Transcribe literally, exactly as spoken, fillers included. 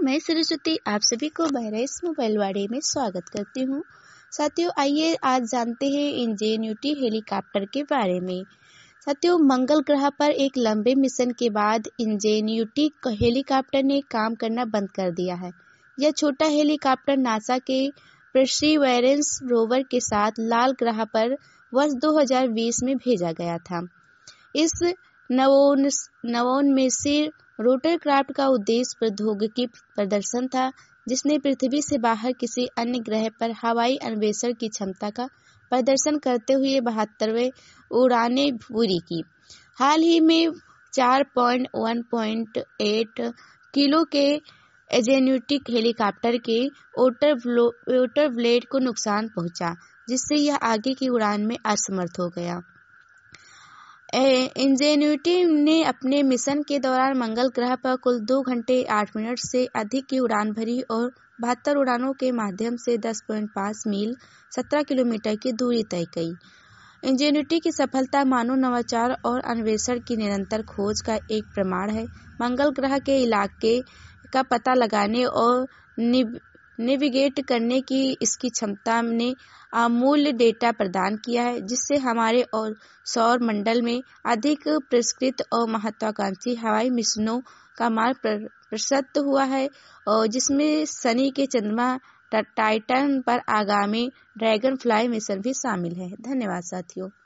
मैं सरस्वती आप सभी को बहराइच मोबाइल वाड़े में स्वागत करती हूँ। साथियों, आइए आज जानते हैं इंजेन्यूटी हेलीकॉप्टर के बारे में। साथियों, मंगल ग्रह पर एक लंबे मिशन के बाद इंजेन्यूटी हेलीकॉप्टर ने काम करना बंद कर दिया है। यह छोटा हेलीकॉप्टर नासा के परसीवरेंस रोवर के साथ लाल ग्रह पर वर्ष दो हज़ार बीस में भेजा गया था। इस नवोन्मेषी रोटरक्राफ्ट का उद्देश्य प्रौद्योगिकी प्रदर्शन था, जिसने पृथ्वी से बाहर किसी अन्य ग्रह पर हवाई अन्वेषण की क्षमता का प्रदर्शन करते हुए बहत्तरवें उड़ानें पूरी की। हाल ही में चार पॉइंट एक पॉइंट आठ किलो के इंजेन्यूटी हेलीकॉप्टर के रोटर ब्लेड को नुकसान पहुंचा, जिससे यह आगे की उड़ान में असमर्थ हो गया। इंजेन्यूटी ने अपने मिशन के दौरान मंगल ग्रह पर कुल दो घंटे आठ मिनट से अधिक की उड़ान भरी और बहत्तर उड़ानों के माध्यम से दस पॉइंट पाँच मील सत्रह किलोमीटर की दूरी तय की। इंजेन्यूटी की सफलता मानव नवाचार और अन्वेषण की निरंतर खोज का एक प्रमाण है। मंगल ग्रह के इलाके का पता लगाने और नेविगेट करने की इसकी क्षमता ने अमूल्य डेटा प्रदान किया है, जिससे हमारे और सौर मंडल में अधिक परिष्कृत और महत्वाकांक्षी हवाई मिशनों का मार्ग प्रशस्त हुआ है, और जिसमें शनि के चंद्रमा टाइटन पर आगामी ड्रैगन फ्लाई मिशन भी शामिल है। धन्यवाद साथियों।